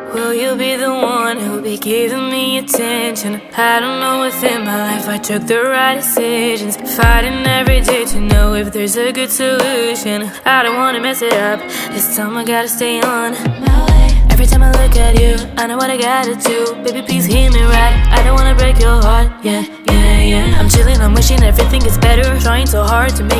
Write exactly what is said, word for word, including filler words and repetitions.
Will you be the one who'll be giving me attention? I don't know if in my life I took the right decisions. Fighting every day to know if there's a good solution. I don't wanna mess it up, this time I gotta stay on my way. Every time I look at you, I know what I gotta do. Baby, please hear me right, I don't wanna break your heart. Yeah, yeah, yeah. I'm chilling, I'm wishing everything is better. Trying so hard to make